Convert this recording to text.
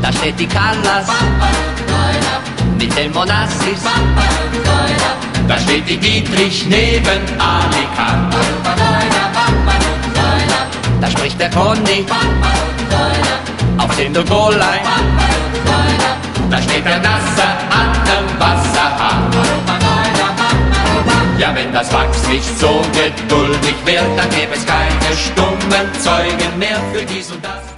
Da steht die Callas mit dem Onassis. Da steht die Dietrich neben Ali Kahn. Da spricht der Conny auf dem Dogolein. Da steht der Nasser an dem Wasserhahn. Ja, wenn das Wachs nicht so geduldig wird, dann gäbe es keine stummen Zeugen mehr für dies und das.